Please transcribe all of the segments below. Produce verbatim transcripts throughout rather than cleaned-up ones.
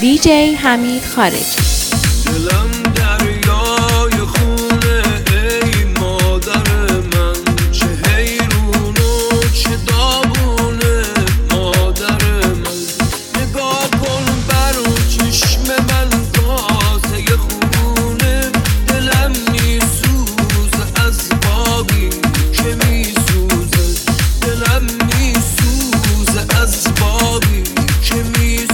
دی جی حمید خارجی. دلم دریای خونه ای مادر من، چه حیرون و چه داغونه مادر من. نگاه کن بر چشم من کاسه خونه، دلم میسوزه از بابی که میسوزه، دلم میسوزه از بابی که میسوزه.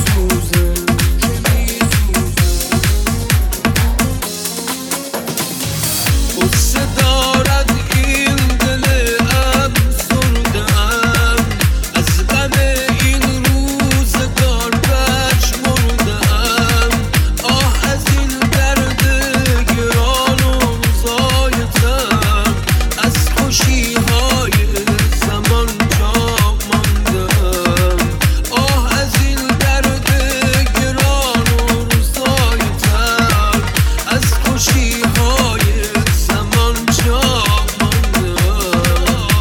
قصه دارد این دل افسرده‌ام، از غم این روزگار پژمرده‌ام. آه از این درد گران و زایدم، از خوشی‌های زمان جا مانده‌ام. آه از این درد گران و زایدم، از خوشی‌های زمان جا مانده‌ام.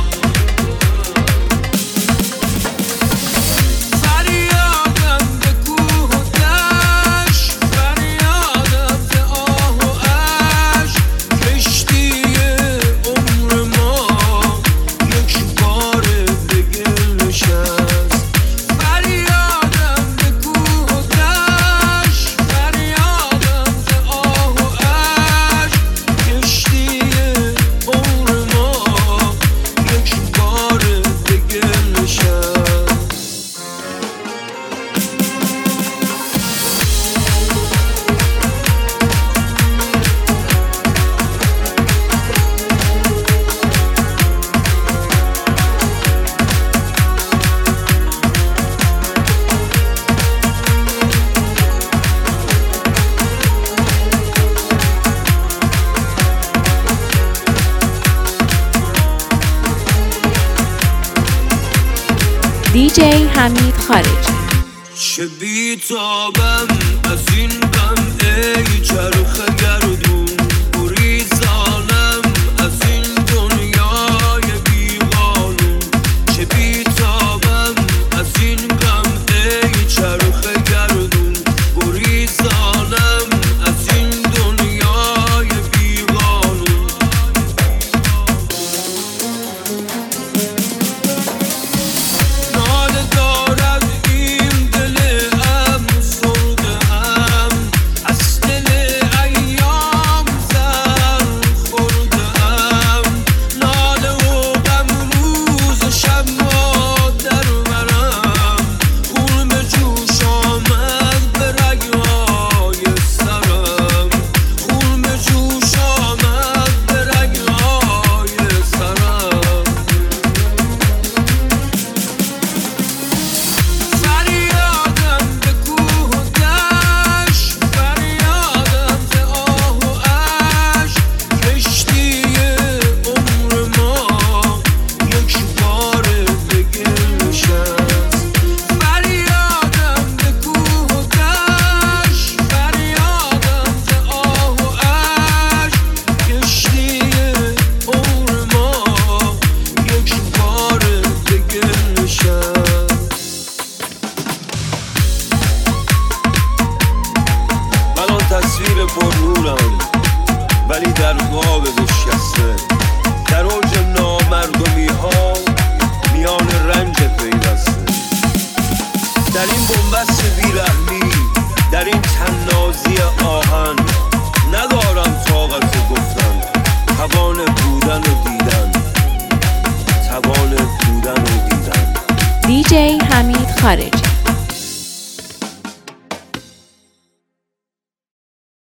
فریادم به کوه و دشت، فریادم به آه و اشک، کشتی عمر ما یک باره به گل نشست. فریادم به کوه و دشت، فریادم به آه و اشک، کشتی عمر ما یک باره به گل نشست. دی جی حمید خارجی. چه بیتابم از این غم ای چرخ گردون، گریزانم از این دنیای بیقانون. چه بیتابم از این غم ای چرخ گردون، گریزانم از این دنیای بیقانون. ناله دارد این دل افسرده‌ام، از دل ایام سر خورده‌ام. ناله و غم روز شب ما در برم، خون به جوش آمد به رگ‌های سرم، خون به جوش آمد به رگ‌های سرم. فریادم به کوه و دشت، فریادم به آه و اشک، کشتی عمر ما یک باره به گل نشست. فریادم به کوه و دشت، فریادم به آه و اشک، کشتی عمر ما یک باره به گل نشست. من آن تصویر پر نورم، ولی در خواب بشکسته، در اوج نامردمی ها میان رنج پیوسته. در این بنبست بیرحمی، در این طنازی آهن، ندارم طاقت گفتن، توان بودن و دیدن، توان بودن و دیدن. دی جی حمید خارجی.